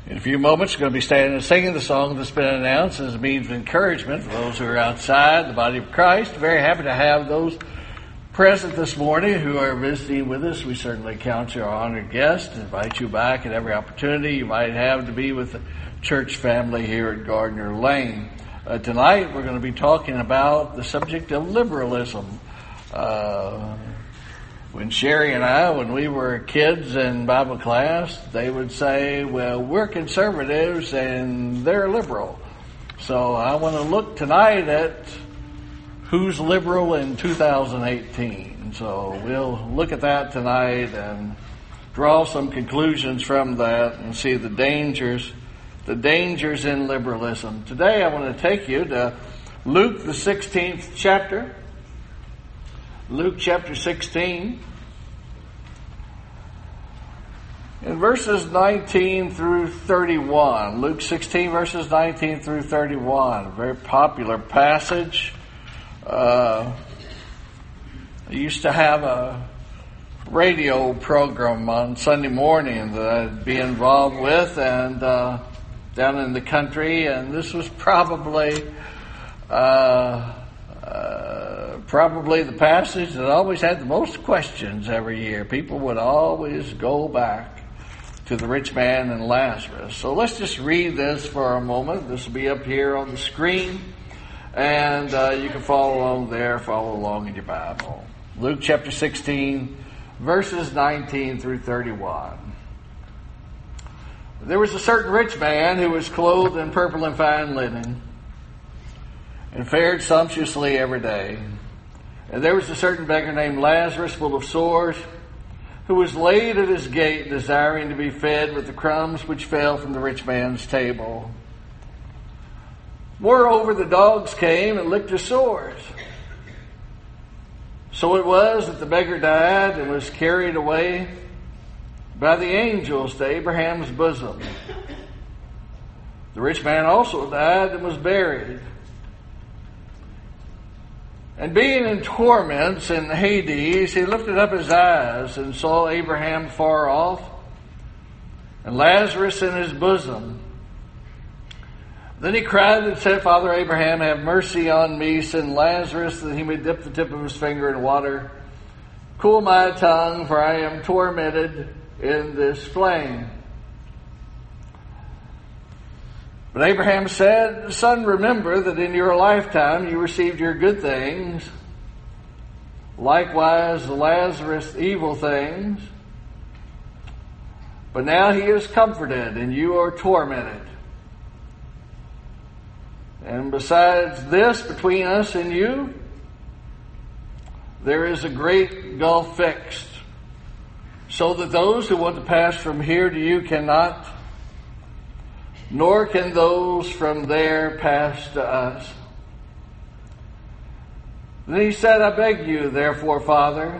In a few moments, we're going to be standing and singing the song that's been announced as a means of encouragement for those who are outside the body of Christ. Very happy to have those present this morning who are visiting with us. We certainly count you our honored guest and invite you back at every opportunity you might have to be with the church family here at Gardner Lane. Tonight, we're going to be talking about the subject of liberalism. When Sherry and I, when we were kids in Bible class, they would say, well, we're conservatives and they're liberal. So I want to look tonight at who's liberal in 2018. So we'll look at that tonight and draw some conclusions from that and see the dangers in liberalism. Today I want to take you to Luke, the 16th chapter. Luke chapter 16. In verses 19 through 31. Luke 16 verses 19 through 31. A very popular passage. I used to have a radio program on Sunday morning that I'd be involved with and down in the country, and this was probably the passage that always had the most questions every year. People would always go back to the rich man and Lazarus. So let's just read this for a moment. This will be up here on the screen, and you can follow along in your Bible. Luke chapter 16, verses 19 through 31. There was a certain rich man who was clothed in purple and fine linen and fared sumptuously every day. And there was a certain beggar named Lazarus, full of sores, who was laid at his gate, desiring to be fed with the crumbs which fell from the rich man's table. Moreover, the dogs came and licked his sores. So it was that the beggar died and was carried away by the angels to Abraham's bosom. The rich man also died and was buried. And being in torments in Hades, he lifted up his eyes and saw Abraham far off and Lazarus in his bosom. Then he cried and said, Father Abraham, have mercy on me, send Lazarus that he may dip the tip of his finger in water. Cool my tongue, for I am tormented in this flame. But Abraham said, Son, remember that in your lifetime you received your good things, likewise Lazarus evil things. But now he is comforted and you are tormented. And besides this, between us and you, there is a great gulf fixed, so that those who want to pass from here to you cannot, nor can those from there pass to us. Then he said, I beg you, therefore, Father,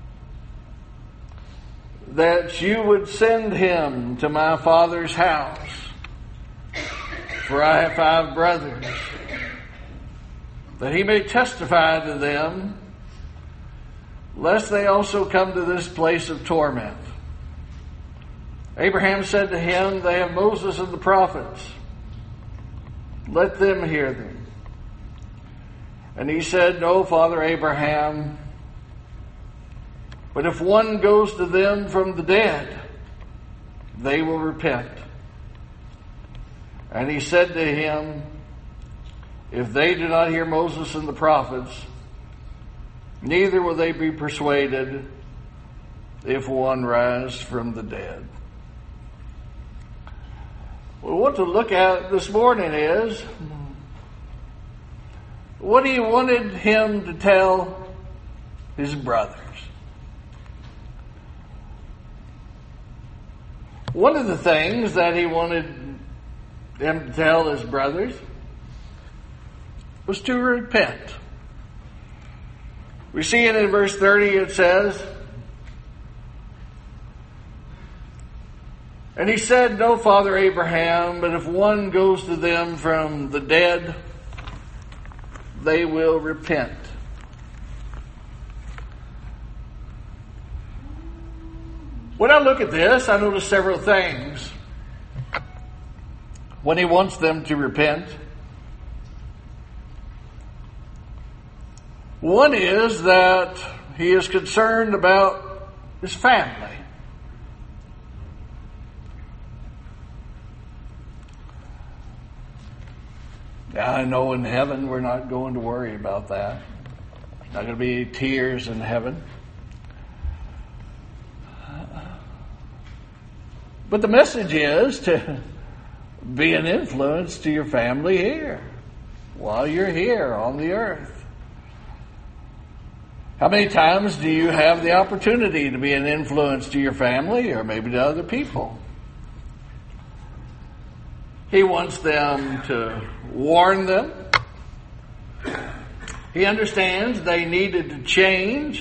that you would send him to my father's house, for I have 5 brothers, that he may testify to them, lest they also come to this place of torment. Abraham said to him, they have Moses and the prophets. Let them hear them. And he said, No, Father Abraham, but if one goes to them from the dead, they will repent. And he said to him, if they do not hear Moses and the prophets, neither will they be persuaded if one rise from the dead. Well, what to look at this morning is what he wanted him to tell his brothers. One of the things that he wanted him to tell his brothers was to repent. We see it in verse 30, it says, and he said, No, Father Abraham, but if one goes to them from the dead, they will repent. When I look at this, I notice several things. when he wants them to repent. One is that he is concerned about his family. Now, I know in heaven we're not going to worry about that. There's not going to be tears in heaven. But the message is to be an influence to your family here, while you're here on the earth. How many times do you have the opportunity to be an influence to your family or maybe to other people? He wants them to warn them. He understands they needed to change.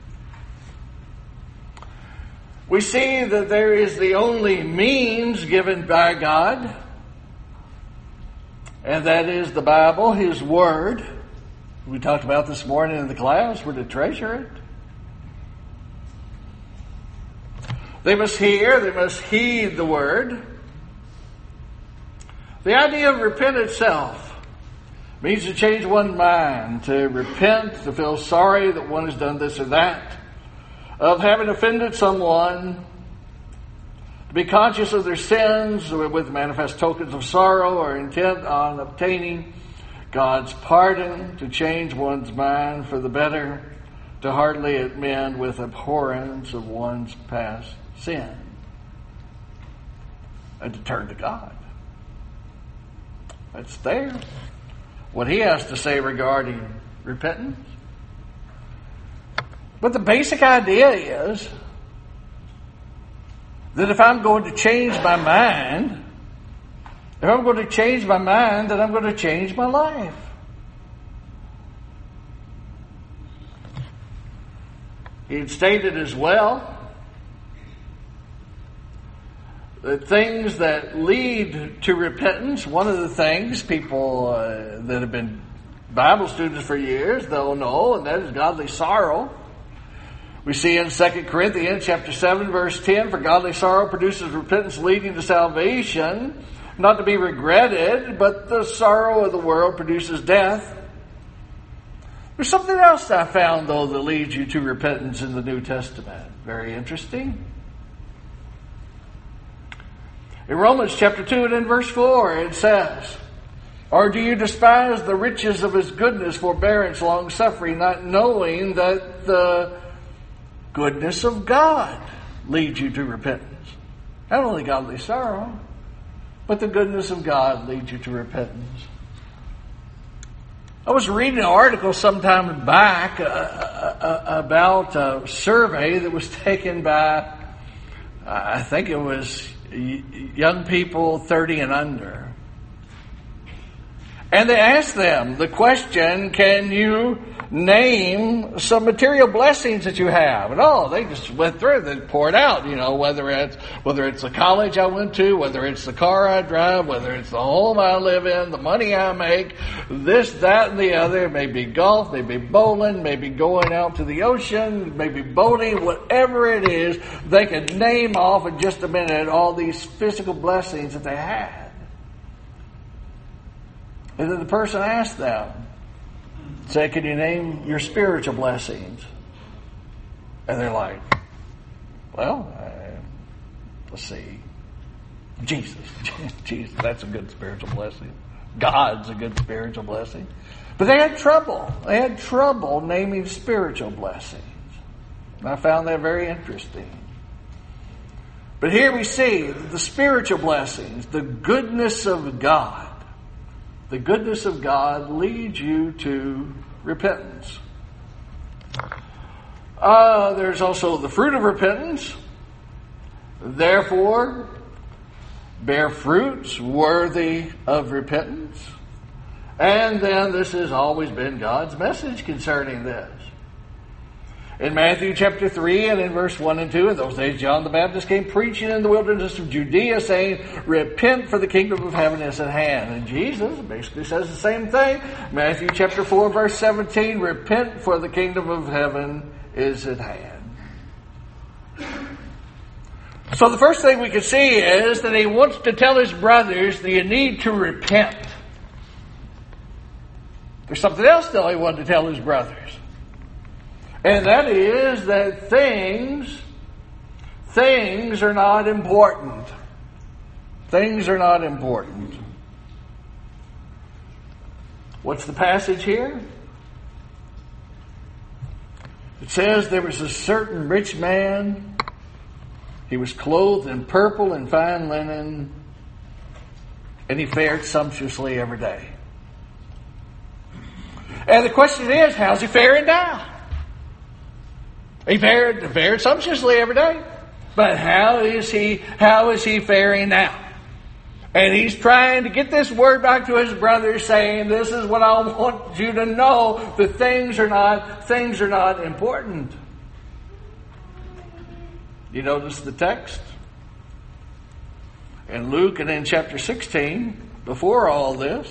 We see that there is the only means given by God, and that is the Bible, His Word. We talked about this morning in the class. We're to treasure it. They must hear, they must heed the Word. The idea of repent itself means to change one's mind, to repent, to feel sorry that one has done this or that, of having offended someone, to be conscious of their sins with manifest tokens of sorrow or intent on obtaining God's pardon, to change one's mind for the better, to heartily amend with abhorrence of one's past sin, and to turn to God. That's there. What he has to say regarding repentance. But the basic idea is that if I'm going to change my mind, then I'm going to change my life. He had stated as well that things that lead to repentance, one of the things people that have been Bible students for years, they'll know, and that is godly sorrow. We see in 2 Corinthians chapter 7, verse 10, for godly sorrow produces repentance leading to salvation, not to be regretted, but the sorrow of the world produces death. There's something else I found, though, that leads you to repentance in the New Testament. Very interesting. In Romans chapter 2 and in verse 4, it says, or do you despise the riches of His goodness, forbearance, long-suffering, not knowing that the goodness of God leads you to repentance? Not only godly sorrow, but the goodness of God leads you to repentance. I was reading an article sometime back about a survey that was taken by, I think it was young people 30 and under. And they asked them the question, can you name some material blessings that you have? And they just went through, they poured out, whether it's the college I went to, whether it's the car I drive, whether it's the home I live in, the money I make, this, that, and the other. Maybe golf, maybe bowling, maybe going out to the ocean, maybe boating, whatever it is, they could name off in just a minute all these physical blessings that they had. And then the person asked them, say, can you name your spiritual blessings? And they're like, well, let's see. Jesus, that's a good spiritual blessing. God's a good spiritual blessing. But they had trouble. They had trouble naming spiritual blessings. And I found that very interesting. But here we see the spiritual blessings, the goodness of God. The goodness of God leads you to repentance. There's also the fruit of repentance. Therefore, bear fruits worthy of repentance. And then this has always been God's message concerning this. In Matthew chapter 3 and in verse 1 and 2, in those days John the Baptist came preaching in the wilderness of Judea, saying, repent, for the kingdom of heaven is at hand. And Jesus basically says the same thing. Matthew chapter 4 verse 17, repent, for the kingdom of heaven is at hand. So the first thing we can see is that he wants to tell his brothers that you need to repent. There's something else though he wanted to tell his brothers. And that is that things are not important. Things are not important. What's the passage here? It says there was a certain rich man. He was clothed in purple and fine linen, and he fared sumptuously every day. And the question is, how's he faring now? He fared sumptuously every day. But how is he faring now? And he's trying to get this word back to his brothers, saying, this is what I want you to know, that things are not important. You notice the text? In Luke and in chapter 16, before all this,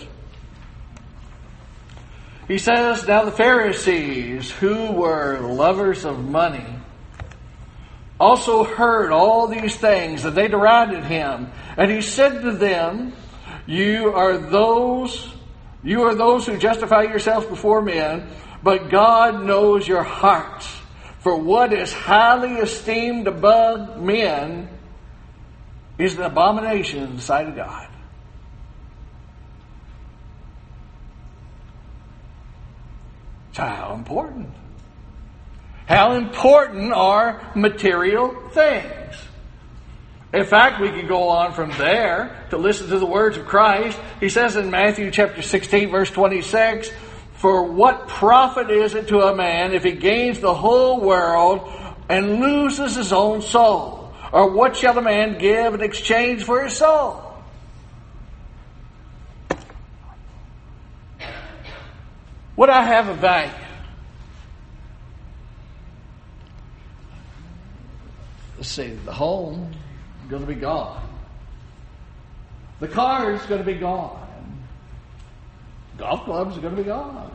he says, now the Pharisees, who were lovers of money, also heard all these things, and they derided him. And he said to them, you are those who justify yourselves before men, but God knows your hearts. For what is highly esteemed above men is an abomination in the sight of God. So how important? How important are material things? In fact, we could go on from there to listen to the words of Christ. He says in Matthew chapter 16, verse 26, for what profit is it to a man if he gains the whole world and loses his own soul? Or what shall a man give in exchange for his soul? Would I have a value? Let's see, the home is going to be gone. The car is going to be gone. Golf clubs are going to be gone.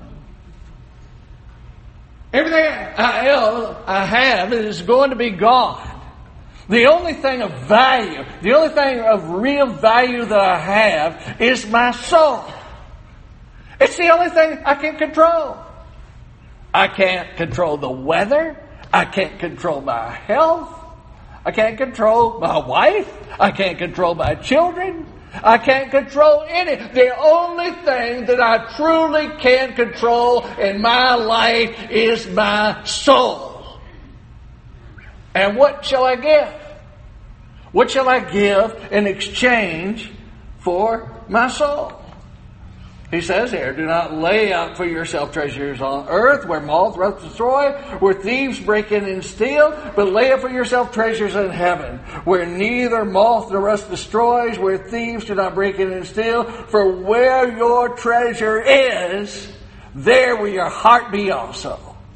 Everything I have is going to be gone. The only thing of value, the only thing of real value that I have is my soul. It's the only thing I can control. I can't control the weather. I can't control my health. I can't control my wife. I can't control my children. I can't control any. The only thing that I truly can control in my life is my soul. And what shall I give? What shall I give in exchange for my soul? He says here, do not lay up for yourself treasures on earth where moth doth destroy, where thieves break in and steal, but lay up for yourself treasures in heaven, where neither moth nor rust destroys, where thieves do not break in and steal. For where your treasure is, there will your heart be also.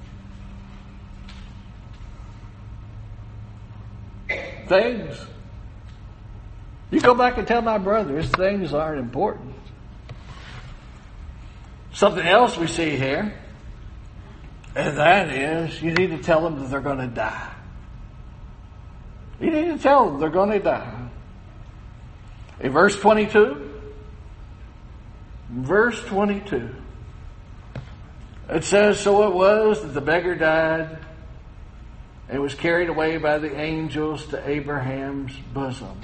Things. You go back and tell my brothers things aren't important. Something else we see here, and that is you need to tell them that they're going to die. You need to tell them they're going to die. In verse 22, it says, so it was that the beggar died and was carried away by the angels to Abraham's bosom.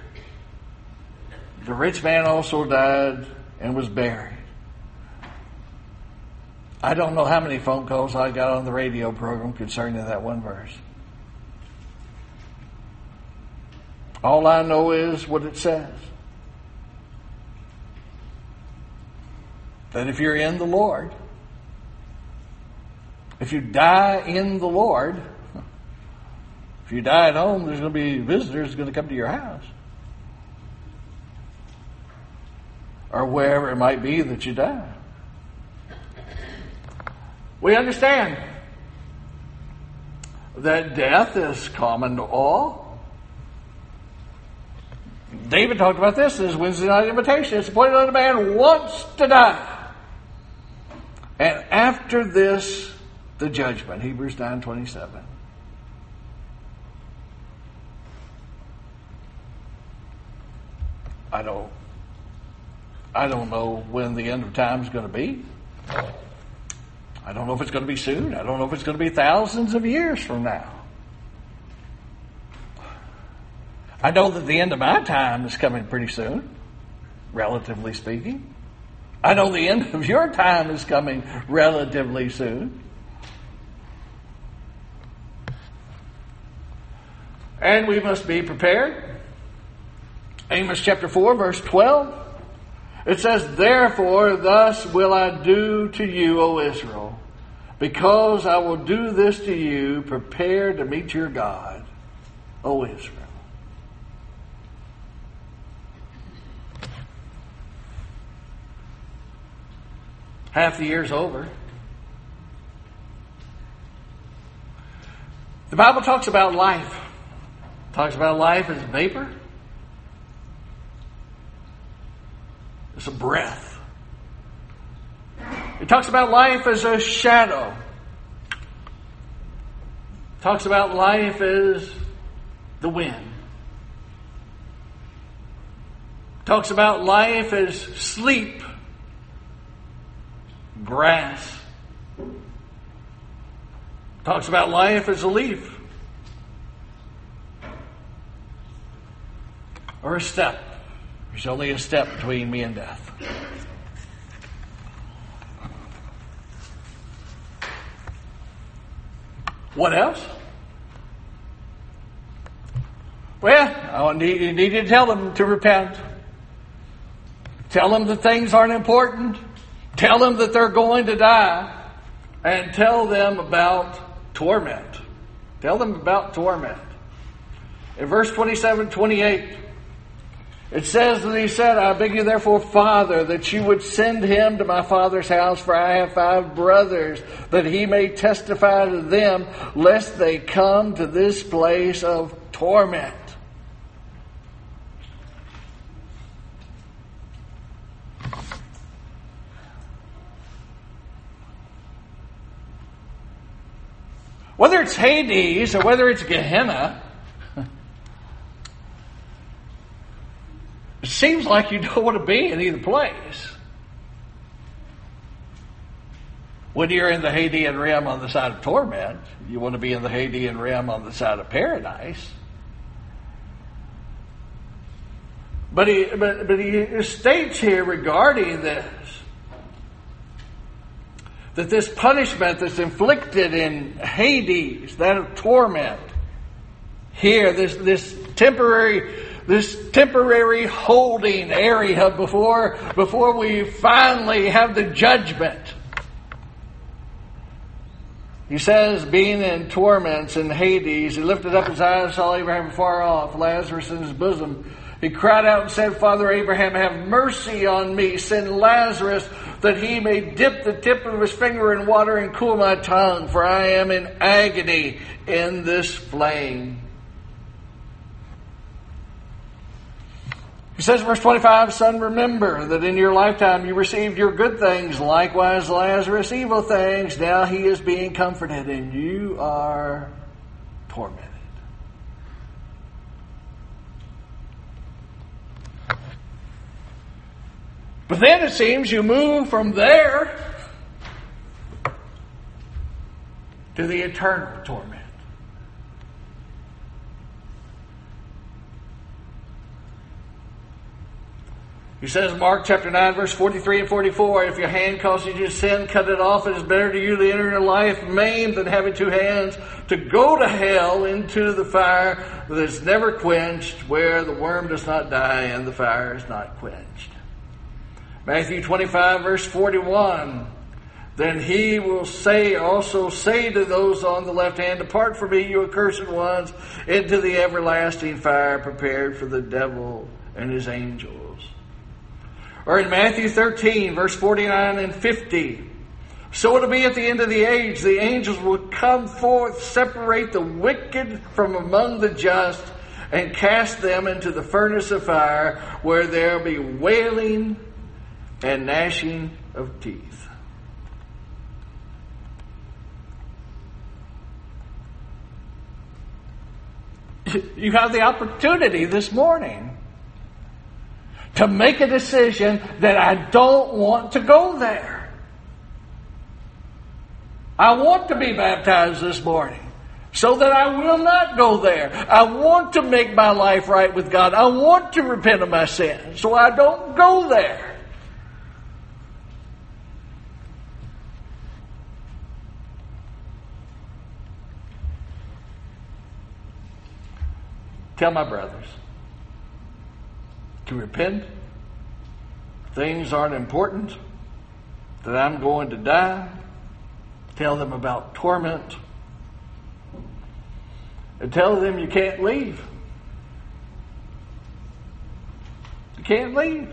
The rich man also died and was buried. I don't know how many phone calls I got on the radio program concerning that one verse. All I know is what it says. That if you're in the Lord, if you die in the Lord, if you die at home, there's going to be visitors going to come to your house. Or wherever it might be that you die. We understand that death is common to all. David talked about this in his Wednesday night invitation. It's appointed unto man once to die. And after this, the judgment. Hebrews 9:27. I don't know when the end of time is going to be. I don't know if it's going to be soon. I don't know if it's going to be thousands of years from now. I know that the end of my time is coming pretty soon, relatively speaking. I know the end of your time is coming relatively soon. And we must be prepared. Amos chapter 4, verse 12. It says, "Therefore thus will I do to you, O Israel, because I will do this to you, prepare to meet your God, O Israel." Half the year's over. The Bible talks about life. It talks about life as vapor. It's a breath. It talks about life as a shadow. It talks about life as the wind. It talks about life as sleep, grass. It talks about life as a leaf or a step. There's only a step between me and death. What else? Well, you need to tell them to repent. Tell them that things aren't important. Tell them that they're going to die. And tell them about torment. Tell them about torment. In verse 27, 28, it says that he said, "I beg you therefore, Father, that you would send him to my father's house, for I have 5 brothers, that he may testify to them, lest they come to this place of torment." Whether it's Hades or whether it's Gehenna, it seems like you don't want to be in either place. When you're in the Hadean realm on the side of torment, you want to be in the Hadean realm on the side of paradise. But he states here regarding this, that this punishment that's inflicted in Hades, that of torment, here, this temporary holding area before we finally have the judgment. He says, being in torments in Hades, he lifted up his eyes, saw Abraham far off, Lazarus in his bosom. He cried out and said, "Father Abraham, have mercy on me. Send Lazarus that he may dip the tip of his finger in water and cool my tongue, for I am in agony in this flame." He says in verse 25, "Son, remember that in your lifetime you received your good things, likewise Lazarus evil things. Now he is being comforted, and you are tormented." But then it seems you move from there to the eternal torment. He says in Mark chapter 9, verse 43 and 44, "If your hand causes you to sin, cut it off. It is better to you to enter into life maimed than having 2 hands, to go to hell into the fire that is never quenched, where the worm does not die and the fire is not quenched." Matthew 25, verse 41, "Then he will also say to those on the left hand, 'Depart from me, you accursed ones, into the everlasting fire prepared for the devil and his angels.'" Or in Matthew 13, verse 49 and 50, "So it'll be at the end of the age, the angels will come forth, separate the wicked from among the just, and cast them into the furnace of fire, where there'll be wailing and gnashing of teeth." You have the opportunity this morning to make a decision that I don't want to go there. I want to be baptized this morning so that I will not go there. I want to make my life right with God. I want to repent of my sins so I don't go there. Tell my brothers to repent. Things aren't important. That I'm going to die. Tell them about torment. And tell them you can't leave. You can't leave.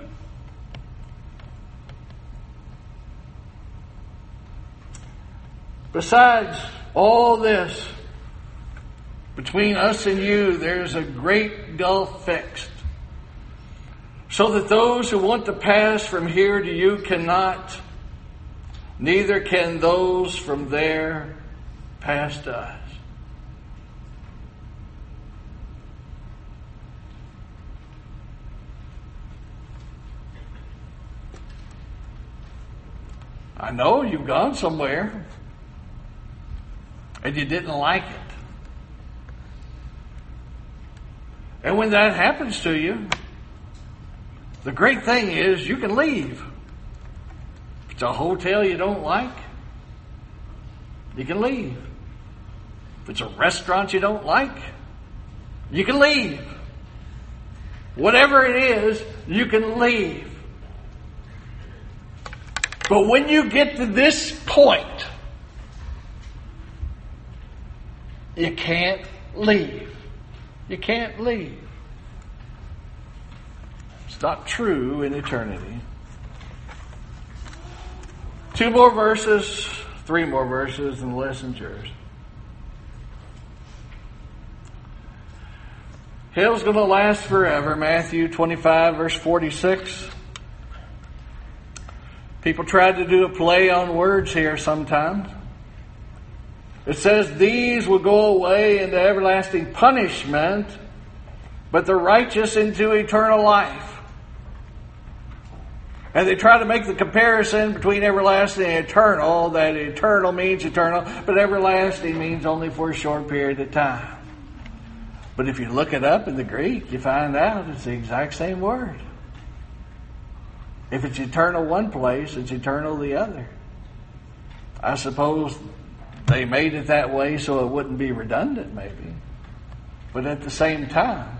Besides all this, between us and you, there's a great gulf fixed, so that those who want to pass from here to you cannot, neither can those from there pass to us. I know you've gone somewhere and you didn't like it. And when that happens to you, the great thing is you can leave. If it's a hotel you don't like, you can leave. If it's a restaurant you don't like, you can leave. Whatever it is, you can leave. But when you get to this point, you can't leave. You can't leave. It's not true in eternity. 2 more verses, 3 more verses, and the lesson's yours. Hell's going to last forever. Matthew 25, verse 46. People tried to do a play on words here sometimes. It says, these will go away into everlasting punishment, but the righteous into eternal life. And they try to make the comparison between everlasting and eternal, that eternal means eternal, but everlasting means only for a short period of time. But if you look it up in the Greek, you find out it's the exact same word. If it's eternal one place, it's eternal the other. I suppose they made it that way so it wouldn't be redundant, maybe. But at the same time,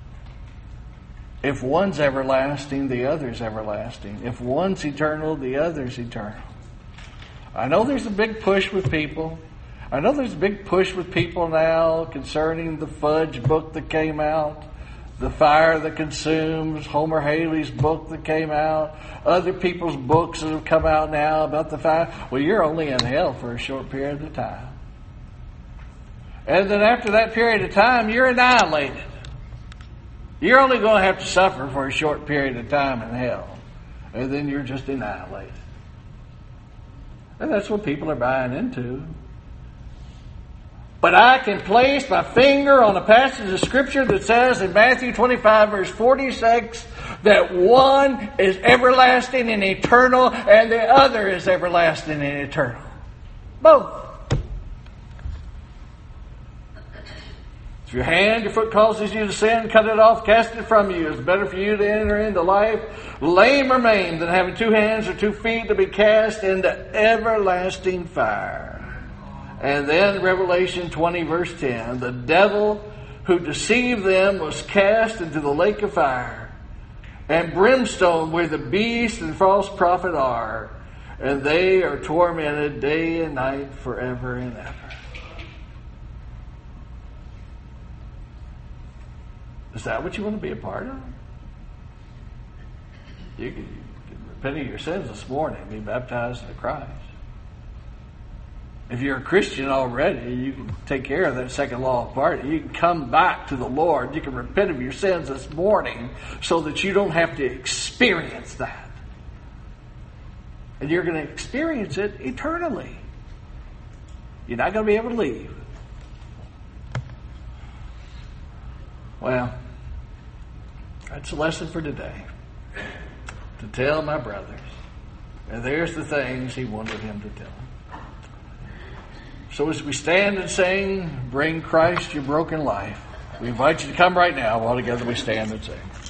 if one's everlasting, the other's everlasting. If one's eternal, the other's eternal. I know there's a big push with people. I know there's a big push with people now concerning the Fudge book that came out, The Fire That Consumes, Homer Haley's book that came out, other people's books that have come out now about the fire. Well, you're only in hell for a short period of time. And then after that period of time, you're annihilated. You're only going to have to suffer for a short period of time in hell. And then you're just annihilated. And that's what people are buying into. But I can place my finger on a passage of Scripture that says in Matthew 25, verse 46, that one is everlasting and eternal, and the other is everlasting and eternal. Both. If your hand, your foot causes you to sin, cut it off, cast it from you. It's better for you to enter into life lame or maimed than having 2 hands or 2 feet to be cast into everlasting fire. And then Revelation 20, verse 10, the devil who deceived them was cast into the lake of fire and brimstone, where the beast and false prophet are, and they are tormented day and night forever and ever. Is that what you want to be a part of? You can repent of your sins this morning and be baptized into Christ. If you're a Christian already, you can take care of that second law of pardon. You can come back to the Lord. You can repent of your sins this morning so that you don't have to experience that. And you're going to experience it eternally. You're not going to be able to leave. Well, that's a lesson for today. to tell my brothers. And there's the things he wanted him to tell them. So as we stand and sing, Bring Christ Your Broken Life, we invite you to come right now while together we stand and sing.